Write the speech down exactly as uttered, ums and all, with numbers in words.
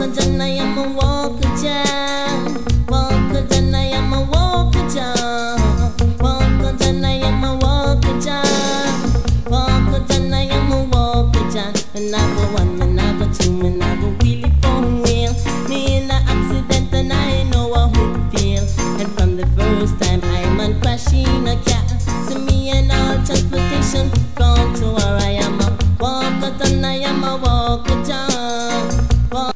Walker John, I am a Walker John. Walker John, I am a Walker John. Walker John, I am a Walker John. Walker John, I am a Walker John. And I go one, and I go two, and I go wheelie for wheel. Me in a accident, and I know how it feel. And from the first time I'm on crashing a car, so me and all transportation gone to where I am a Walker John, I am a Walker John. Walk